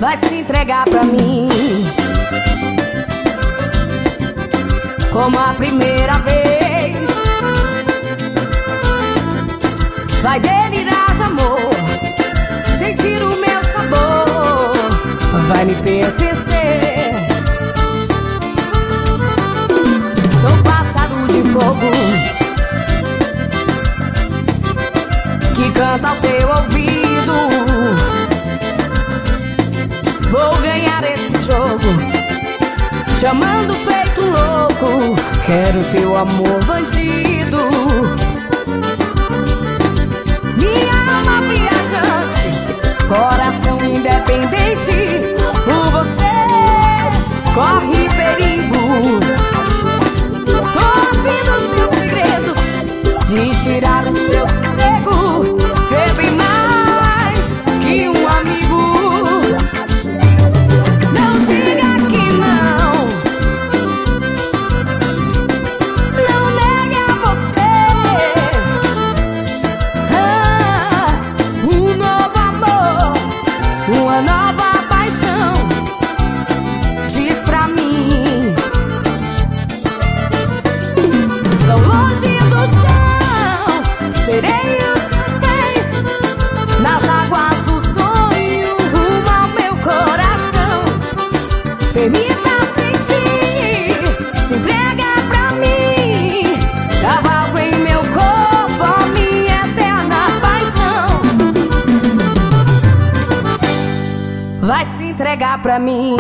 vai se entregar pra mim, como a primeira vez. Vai delirar de amor, sentir o meu sabor, vai me pertencer. Sou pássaro de fogo que canta ao teu ouvido. Vou ganhar esse jogo, chamando feito louco. Quero teu amor bandido. Minha alma viajante, coração independente, por você corre perigo. Tô ouvindo os seus segredos, de tirar o seu sossego. Ser bem mais que um amigo. Não diga que não, não negue a você um novo amor, uma nova paixão. Diz pra mim, tão longe do chão, serei os seus pés, nas águas do sonho, rumo ao meu coração. Permita sentir, se entrega pra mim, cavalgo em meu corpo a minha eterna paixão. Vai se entregar pra mim,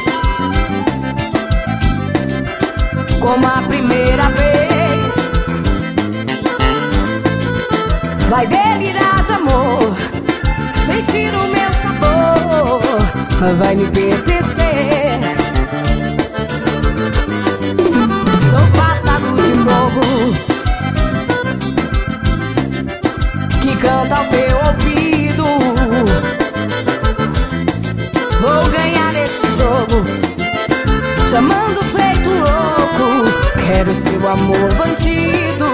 como a primeira vez. Vai delirar de amor, sentir o meu sabor, vai me pertencer. Sou pássaro de fogo que canta ao teu ouvido. Vou ganhar esse jogo, chamando feito louco. Quero seu amor bandido.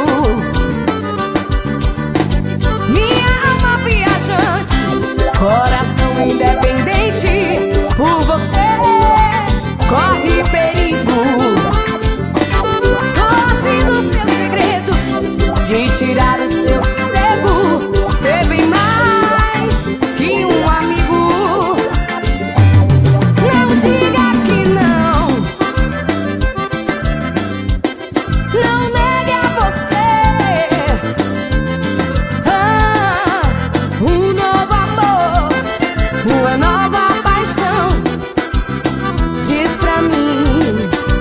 Minha alma viajante, coração independente, por você corre perigo. Tô ouvindo seus segredos, de tirar o seu sossego. Ser bem mais que um amigo. Não diga que não, não negue a você um novo amor, uma nova paixão. Diz pra mim,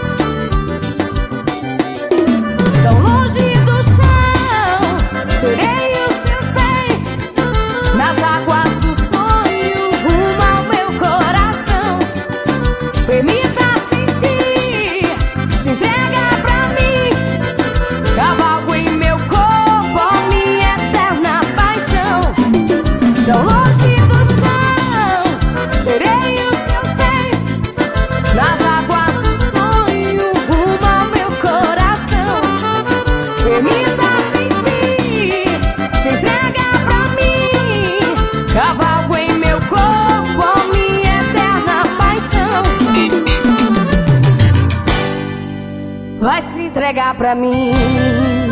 tão longe do chão, serei os seus pés, nas águas do sonho, rumo ao meu coração. Permita sentir, se entrega pra mim, cavalgo em meu corpo a minha eterna paixão. Tão longe do chão, serei os seus pés, nas águas do sonho, rumo ao meu coração. Permita sentir, se entrega pra mim, cavalgo em meu corpo a minha eterna paixão. Vai se entregar pra mim.